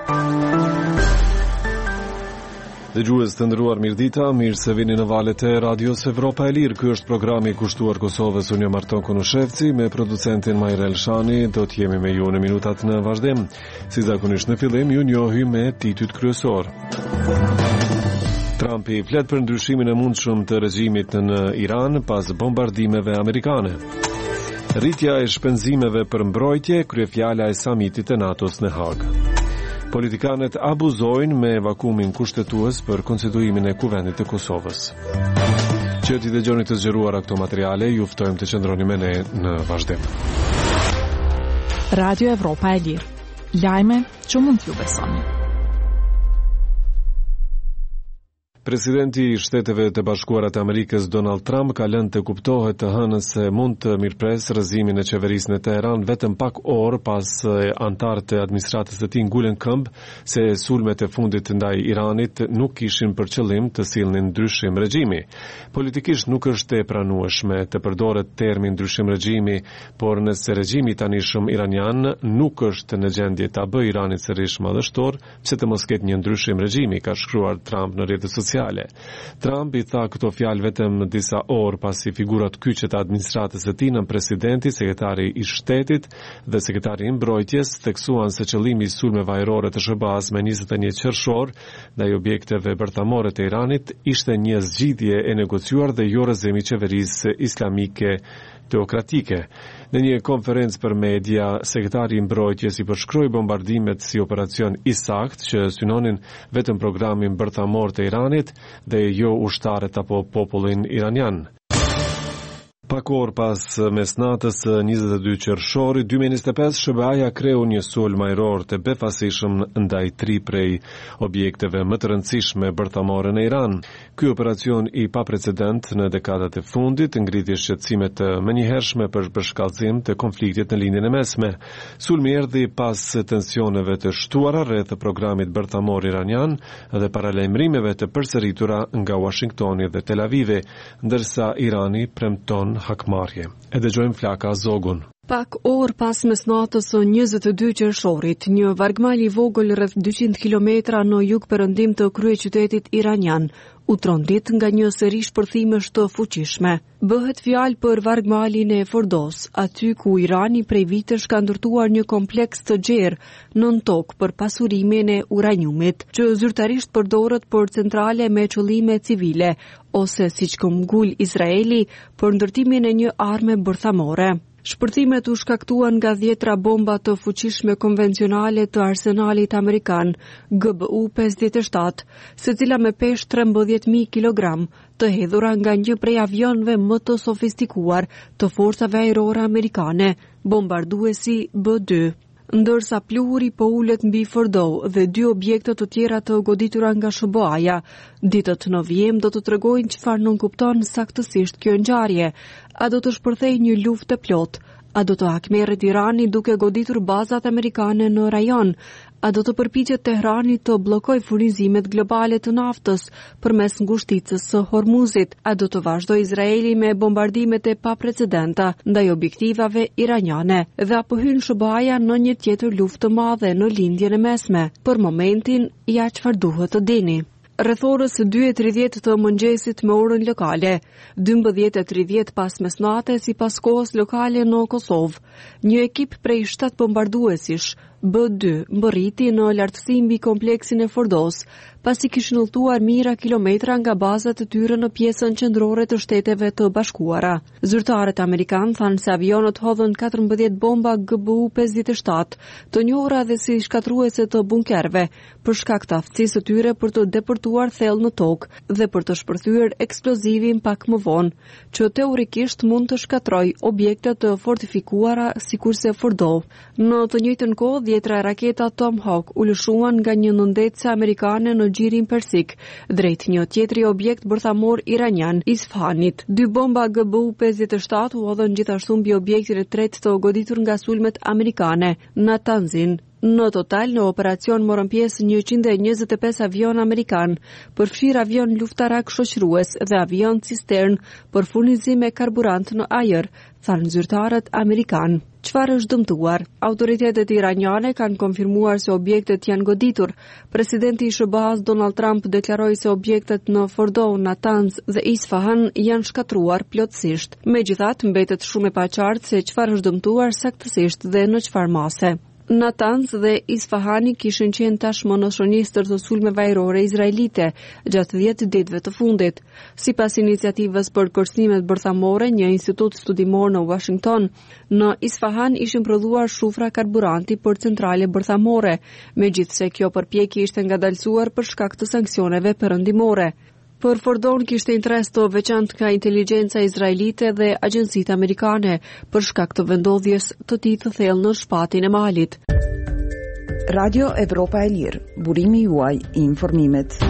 Dëgjues të nderuar, mirëdita, mirë se vini në valët e Radios Evropa e Lirë. Ky është programi i kushtuar Kosovës. Unë jam Arton Konushevci me producentin Majra Elshani. Do të jemi me ju në minutat në vazhdim. Si zakonisht në fillim, ju njohim me titujt kryesor. Trumpi flet për ndryshimin e mundshëm të regjimit në Iran pas bombardimeve amerikane. Rritja e shpenzimeve për mbrojtje, kryefjala e samitit të NATO-s në Hag. Politikanët abuzojnë me vakumin kushtetues për konstituimin e kuvendit të Kosovës. Që t'i dëgjoni të zgjeruara këto materiale, ju ftojmë të qëndroni me ne në vazhdim. Radio Evropa e Lirë. Lajme që mund t'ju besoni. Presidenti i Shteteve të Bashkuara të Amerikës Donald Trump ka lënë të kuptohet të hënën se mund të mirëpres rrëzimin e qeverisë në Teheran vetëm pak orë pas antarët e administratës së tij ngulen këmbë se sulmet e fundit ndaj Iranit nuk kishin për qëllim të sillnin ndryshim regjimi. Politikisht nuk është e pranueshme të përdoret termi ndryshim regjimi, por nëse regjimi i tanishëm iranian nuk është në gjendje ta bëjë Iranin sërish madhështor, pse të mos ketë një ndryshim regjimi, ka shkruar Trump në rrjetet sociale. Trump i tha këto fjalë vetëm disa orë pasi figurat kyçe të administratës së tij, presidenti, sekretari i shtetit dhe sekretari i mbrojtjes theksuan se qëllimi i sulmeve ajrore të SBA-s me 21 qershor ndaj objekteve bërthamore të Iranit ishte një zgjidhje e negociuar dhe jo rrëzim i qeverisë islamike teokratike. Në një konferencë për media, sekretari i mbrojtjes i përshkroi bombardimet si operacion i saktë që synonin vetëm programin bërthamor të Iranit dhe jo ushtarët apo popullin iranian. Pak orë pas mesnatës 22 qershori 2025, SBA-ja kreu një sulm ajror të befasishëm ndaj 3 prej objekteve më të rëndësishme bërthamore në Iran. Ky operacion i paprecedent në dekadat e fundit ngriti shqetësime të menjëhershme për shkallëzim të konfliktit në lindjen e mesme. Sulmi erdhi pas tensioneve të shtuara rreth programit bërthamor iranian dhe paralajmërimeve të përsëritura nga Washingtoni dhe Tel Avivi, ndërsa Irani premton hakmarrje. E dëgjojmë Flaka Zogun. Pak orë pas mesnatës së 22 qershorit, një vargmal i vogël rreth 200 kilometra në jug-perëndim të kryeqytetit iranian u trondit nga një seri shpërthimesh të fuqishme. Bëhet fjalë për vargmalin e Fordos, aty ku Irani prej vitesh ka ndërtuar një kompleks të gjerë nën tokë për pasurimin e uraniumit, që zyrtarisht përdoret për centrale me qëllime civile, ose siç këmbgul Izraeli për ndërtimin e një arme bërthamore. Shpërthimet u shkaktuan nga 10 bomba të fuqishme konvencionale të arsenalit amerikan, GBU-57, secila me peshë 13.000 kg, të hedhura nga një prej avionëve më të sofistikuar të forcave ajrore amerikane, bombarduesi B-2. Ndërsa pluhuri po ulet mbi Fordo dhe 2 objekte të tjera të goditura nga SBA-ja, ditët në vijim do të tregojnë çfarë nënkupton saktësisht kjo ngjarje. A do të shpërthejë një luftë e plotë? A do të hakmerret Irani duke goditur bazat amerikane në rajon? A do të përpiqet Teherani të bllokojë furnizimet globale të naftës përmes ngushticës së Hormuzit? A do të vazhdojë Izraeli me bombardimet e paprecedenta ndaj objektivave iraniane? Dhe apo hyn SBA-ja në një tjetër luftë të madhe në lindjen e mesme? Për momentin, ja çfarë duhet të dini. Rreth orës 2:30 të mëngjesit me orën lokale, 12:30 pas mesnate sipas kohës lokale në Kosovë, një ekip prej 7 bombarduesish B-2 mbërriti në lartësi mbi kompleksin e Fordos, pasi kishin udhëtuar mijëra kilometra nga bazat e tyre në pjesën qendrore të Shteteve të Bashkuara. Zyrtarët amerikanë thanë se avionët hodhën 14 bomba GBU-57, të njohura dhe si shkatruese të bunkerve, për shkak të aftësisë së tyre për të depërtuar thellë në tokë dhe për të shpërthyer eksplozivin pak më vonë, që teorikisht mund të shkatrojë objekte të fortifikuara sikurse Fordo. Në të njëjtën kohë, 10 raketa Tomahawk u lëshuan nga një nëndetse amerikane në gjirin persik, drejt një tjetri objekt bërthamor iranian, Isfahanit. 2 bomba GBU-57 u hodhën gjithashtu mbi objektin e tretë të goditur nga sulmet amerikane, Natanzin. Në total, në operacion morën pjesë 125 avion amerikan, përfshir avion luftarak shoqërues dhe avion cistern për furnizim me karburant në ajër, thanë zyrtarët amerikan. Çfarë është dëmtuar? Autoritetet iraniane kanë konfirmuar se objektet janë goditur. Presidenti i SBA-s Donald Trump deklaroi se objektet në Fordo, Natanz dhe Isfahan janë shkatruar plotësisht. Megjithatë, mbetet shumë e paqartë se çfarë është dëmtuar saktësisht dhe në çfarë mase. Natanz dhe Isfahani kishin qenë tashmë në shënjestër të sulmeve ajrore izraelite gjatë 10 ditëve të fundit. Sipas iniciativës për kërcënimet bërthamore, një institut studimor në Washington, në Isfahan ishin prodhuar shufra karburanti për centrale bërthamore, megjithse kjo përpjekje ishte ngadalësuar për shkak të sanksioneve perëndimore. Për Fordon kishte interes të veçantë nga inteligjenca izraelite dhe agjencitë amerikane për shkak të vendodhjes të tij të thellë në shpatin e malit. Radio Evropa e Lirë, burimi juaj i informimit.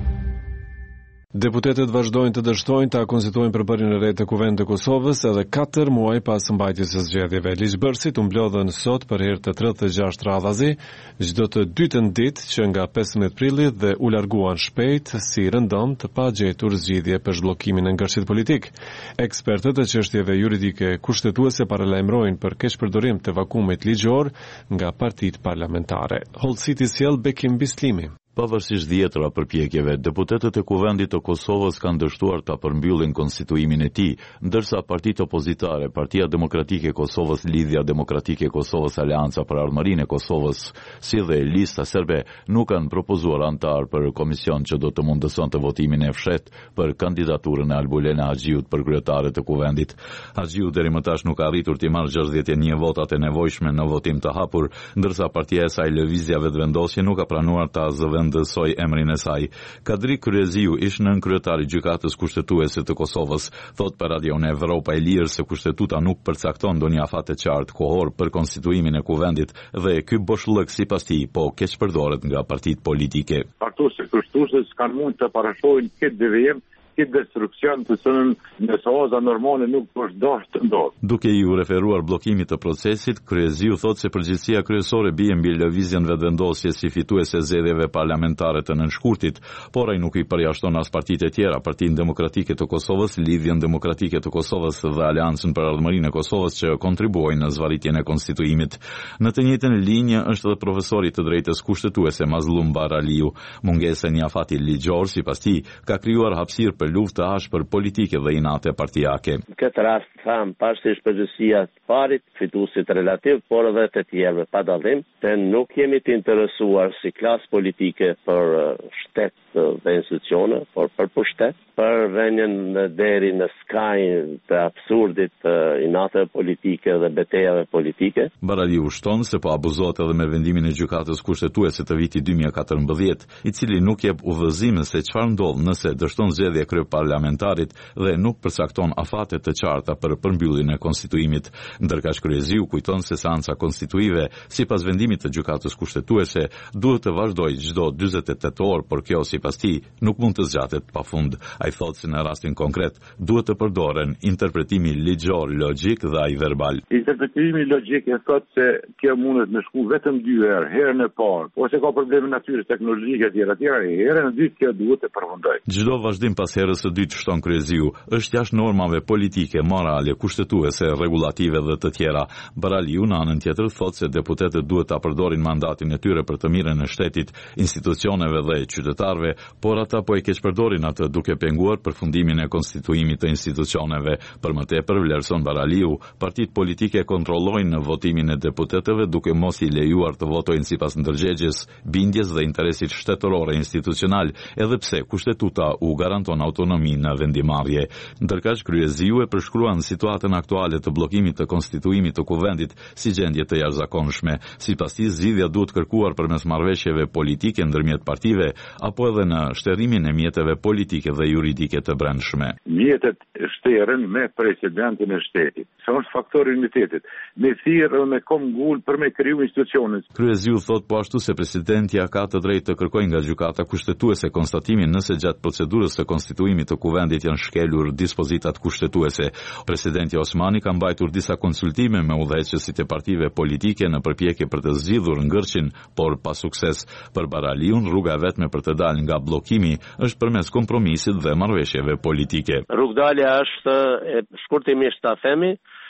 Deputetët vazhdojnë të dështojnë ta konstituojnë përbërjen e re të Kuvendit të Kosovës edhe 4 muaj pas mbajtjes së zgjedhjeve. Ligjbërësit u mblodhen sot për herë të 36 radhazi, çdo të dytën ditë që nga 15 prilli dhe u larguan shpejt si rëndom të pa gjetur zgjidhje për zhbllokimin e ngërshit politik. Ekspertët e çështjeve juridike kushtetuese paralajmërojnë për keqpërdorim të vakumit ligjor nga partitë parlamentare. Hollësiti sjell Bekim Bislimi. Pavarësisht dhjetëra përpjekjeve, deputetët e Kuvendit të Kosovës kanë dështuar ta përmbyllin konstituimin e tij, ndërsa partitë opozitare, Partia Demokratike e Kosovës, Lidhja Demokratike e Kosovës, Aleanca për Ardhmërinë e Kosovës, si dhe Lista Serbe, nuk kanë propozuar antar për komision që do të mundësonte votimin e fshehtë për kandidaturën e Albulena Haxhiut për kryetare të Kuvendit. Haxhiu deri më tash nuk ka arritur të marrë 61 votat e nevojshme në votim të hapur, ndërsa partia e saj Lëvizja Vetëvendosje nuk ka pranuar ta zëvendësoj emrin e saj. Kadri Kryeziu ish nën kryetari i gjykatës kushtetuese të Kosovës, thot për Radion Evropa e Lirë se kushtetuta nuk përcakton ndonjë afat të qartë kohor për konstituimin e Kuvendit dhe ky boshllëk sipas tij po keqpërdoret nga partitë politike. Partusë kushtetuese kanë mund të parashojnë këtë devijim, këtë destruksion të cilën nëse oza normale nuk është dashur të ndodhë. Duke i referuar bllokimit të procesit, Kryeziu thot se përgjegjësia kryesore bie mbi lëvizjen vetëvendosje si fituese zgjedhjeve parlamentare të nënshkurtit, por ai nuk i përjashton as partitë e tjera, Partinë Demokratike të Kosovës, Lidhjen Demokratike të Kosovës dhe Aleancën për Ardhmërinë e Kosovës që kontribuojnë në zvarritjen e konstituimit. Në të njëjtën linjë është edhe profesori të drejtës kushtetuese Mazlum Baraliu. Mungesa e një afati ligjor sipas tij ka krijuar hapësirë për luftë ashpër politike dhe inate partijake. Në këtë rast tham parsisht përgjegjësia të parit, fituesit relativ, por edhe të tjerëve pa dallim, se nuk jemi të interesuar si klasë politike për shtet dhe institucione, por për pushtet, për rënien deri në skajin të absurdit inate politike dhe betejave politike. Baraliu shton se po abuzohet edhe me vendimin e gjykatës kushtetuese të vitit 2014, i cili nuk jep udhëzime se çfarë ndodh nëse dështon zgjedhje parlamentarit dhe nuk përcakton afate të qarta për përmbylljen e konstituimit. Ndërkaq Kryeziu kujton se seanca konstituive, sipas vendimit të gjykatës kushtetuese, duhet të vazhdojë çdo 48 orë, por kjo sipas tij nuk mund të zgjatet pafund. Ai thotë se në rastin konkret duhet të përdoren interpretimi ligjor, logjik dhe ai verbal. Interpretimi logjik e thotë se kjo mundet me shku vetëm 2 herë, herën e parë, ose ka probleme natyrës teknologjike etj. Herën e dytë kjo duhet të përfundojë. Çdo vazhdim pas herës së dytë, shton Kryeziu, është jashtë normave politike, morale, kushtetuese, rregullative dhe të tjera. Baraliu në anën tjetër thotë se deputetët duhet ta përdorin mandatin e tyre për të mirën e shtetit, institucioneve dhe qytetarëve, por ata po e keqpërdorin atë duke penguar përfundimin e konstituimit të institucioneve. Për më tepër, vlerëson Baraliu, partitë politike kontrollojnë në votimin e deputetëve duke mos i lejuar të votojnë sipas ndërgjegjes, bindjes dhe interesit shtetëror e institucional, edhe pse kushtetuta u garanton autonomi në vendimarrje. Ndërkaq Kryeziu e përshkruan situatën aktuale të bllokimit të konstituimit të Kuvendit si gjendje të jashtëzakonshme. Sipas tij, zgjidhja duhet kërkuar përmes marrëveshjeve politike ndërmjet partive apo edhe në shterimin e mjeteve politike dhe juridike të brendshme. Mjetet shteren me presidentin e shtetit. Sa është faktori i unitetit. Me thirrë me komgull për me kriju institucionet. Kryeziu thot po ashtu se presidentja ka të drejtë të kërkojë nga gjykata kushtetuese konstatimin nëse gjatë procedurës së konstituimit të Kuvendit janë shkelur dispozitat kushtetuese. Presidenti Osmani ka mbajtur disa konsultime me udhëheqësit e partive politike në përpjekje për të zgjidhur ngërçin, por pa sukses. Për Baraliun, rruga e vetme për të dalë nga bllokimi është përmes kompromisit dhe marrëveshjeve politike. Rrugdalja është, shkurtimisht ta themi,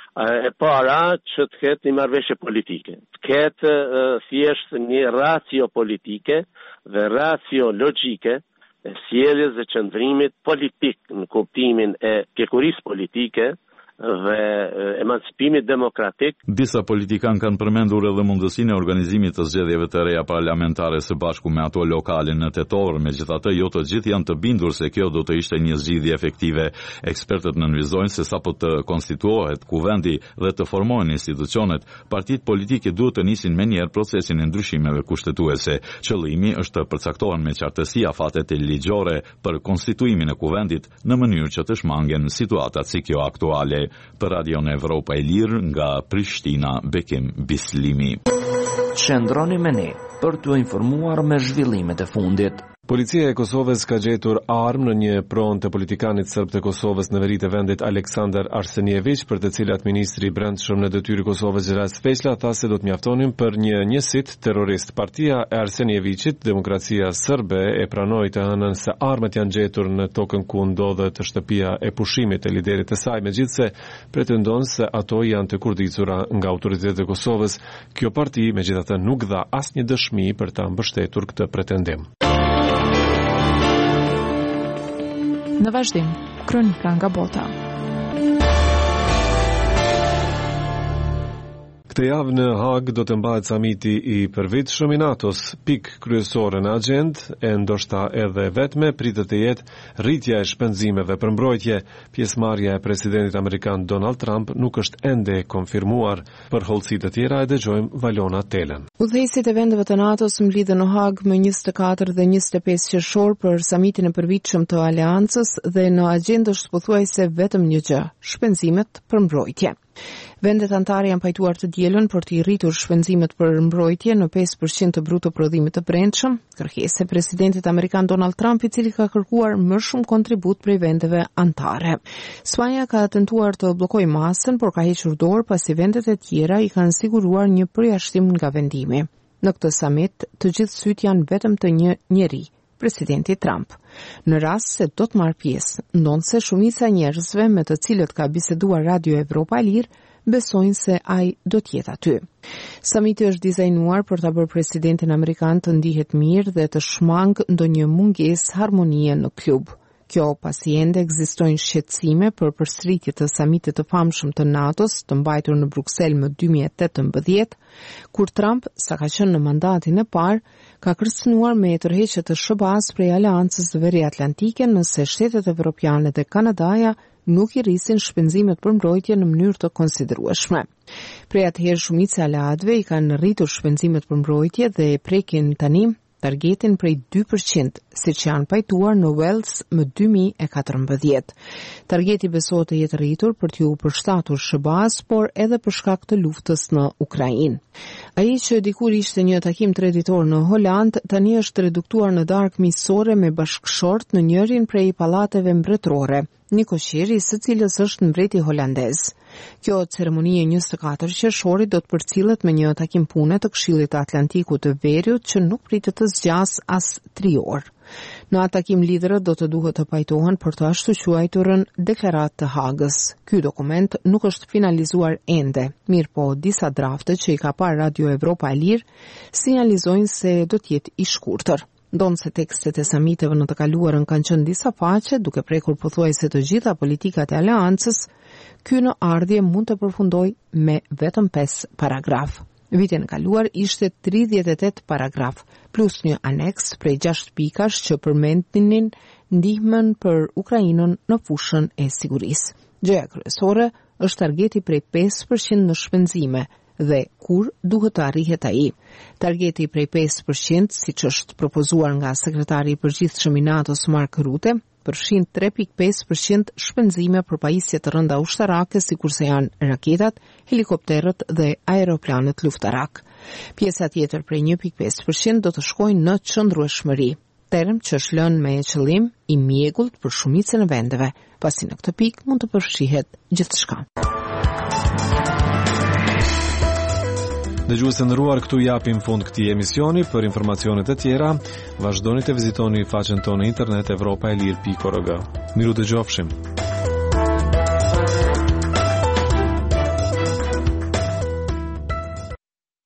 E para që të ketë një marrëveshje politike, të ketë thjesht një racio politike dhe racio logjike e sjelljes dhe qëndrimit politik në kuptimin e pjekurisë politike dhe emancipimit demokratik. Disa politikan kanë përmendur edhe mundësinë e organizimit të zgjedhjeve të reja parlamentare së bashku me ato lokale në tetor, megjithatë jo të gjithë janë të bindur se kjo do të ishte një zgjidhje efektive. Ekspertët nënvizojnë se sapo të konstituohet kuvendi dhe të formohen institucionet, partitë politike duhet të nisin menjëherë procesin e ndryshimeve kushtetuese. Qëllimi është të përcaktohen me qartësi afatet e ligjore për konstituimin e kuvendit në mënyrë që të shmangen situatat si kjo aktuale. Për Radio Evropa e Lirë nga Prishtina, Bekim Bislimi. Qëndroni me ne për t'u informuar me zhvillimet e fundit. Policia e Kosovës ka gjetur armë në një pronë të politikanit serb të Kosovës në veri të vendit Aleksandar Arsenjević, për të cilat ministri i brendshëm në detyrë Kosovës Gjeras Speqla tha se do të mjaftonin për një njësit terrorist. Partia e Arsenjevićit, Demokracia Serbe, e pranoi të hënën se armët janë gjetur në tokën ku ndodhet shtëpia e pushimit të liderit të saj, megjithse pretendon se ato janë të kurdicura nga autoritetet e Kosovës. Kjo parti megjithatë nuk dha asnjë dëshmi për ta mbështetur këtë pretendim. Në vazhdim, kronika nga bota. Këtë javë në Hag do të mbahet samiti i përvitshëm i NATO-s. Pikë kryesore në agjendë, e ndoshta edhe vetme, pritet të jetë rritja e shpenzimeve për mbrojtje. Pjesëmarrja e presidentit amerikan Donald Trump nuk është ende konfirmuar. Për hollësi të tjera e dëgjojmë Valona Telen. Udhëheqësit e vendeve të NATO-s mblidhen në Hag më 24 dhe 25 qershor për samitin e përvitshëm të aleancës dhe në agjendë është pothuajse vetëm një gjë: shpenzimet për mbrojtje. Vendet anëtare janë pajtuar të dielën për të rritur shpenzimet për mbrojtje në 5% të bruto prodhimit të brendshëm, kërkesë e presidentit amerikan Donald Trump, i cili ka kërkuar më shumë kontribut prej vendeve anëtare. Spanja ka tentuar të bllokojë masën, por ka hequr dorë pasi vendet e tjera i kanë siguruar një përjashtim nga vendimi. Në këtë summit, të gjithë syt janë vetëm të një njeri, presidenti Trump. Në rast se do të marrë pjesë, ndonse shumica e njerëzve me të cilët ka biseduar Radio Evropa e Lirë besojnë se ai do të jetë aty. Samiti është dizajnuar për ta bërë presidentin amerikan të ndihet mirë dhe të shmang ndonjë mungesë harmonie në klub. Kjo pasi ende ekzistojnë shqetësime për përsëritje të samitit të famshëm të NATO-s, të mbajtur në Bruksel më 2018, kur Trump, sa ka qenë në mandatin e parë, ka kërcënuar me tërheqje të SBA-s prej aleancës së Veriatlantike nëse shtetet evropiane dhe Kanadaja nuk i rrisin shpenzimet për mbrojtje në mënyrë të konsiderueshme. Prej atëherë shumica e aleatëve i kanë rritur shpenzimet për mbrojtje dhe e prekin tani targetin prej 2%, siç janë pajtuar në Wales më 2014. Targeti besohet të jetë rritur për t'u përshtatur SBA-s, por edhe për shkak të luftës në Ukrainë. Ai që dikur ishte një takim traditor në Holand, tani është reduktuar në darkë miqësore me bashkëshort në njërin prej pallateve mbretërore, një koqiri së cilës është mbreti holandez. Kjo ceremoni e 24 qershorit do të përcillet me një takim pune të Këshillit të Atlantikut të Veriut që nuk pritet të zgjasë as 3 orë. Në atë takim liderët do të duhet të pajtohen për të ashtu quajturën Deklaratë të Hagës. Ky dokument nuk është finalizuar ende, mirë po disa drafte që i ka parë Radio Evropa e Lirë sinjalizojnë se do të jetë i shkurtër. Ndonse tekstet e samiteve në të kaluarën kanë qenë disa faqe, duke prekur pothuajse të gjitha politikat e aleancës, ky në ardhje mund të përfundojë me vetëm 5 paragraf. Vitin e kaluar ishte 38 paragraf, plus një aneks prej 6 pikash që përmendnin ndihmën për Ukrainën në fushën e sigurisë. Gjëja kryesore është targeti prej 5% në shpenzime, dhe kur duhet të arrihet ai. Targeti prej 5%, siç është propozuar nga sekretari i përgjithshëm i NATO-s Mark Rutte, përfshin 3.5% shpenzime për pajisje të rënda ushtarake, sikurse janë raketat, helikopterët dhe aeroplanet luftarak. Pjesa tjetër prej 1.5% do të shkojnë në qëndrueshmëri, term që është lënë me qëllim i mjegullt për shumicën e vendeve, pasi në këtë pikë mund të përfshihet gjithçka. Dëgjues të nderuar, këtu japim fund këtij emisioni. Për informacionet e tjera, vazhdoni të vizitoni faqen tonë në internet evropaelir.org. Miru dëgjofshim.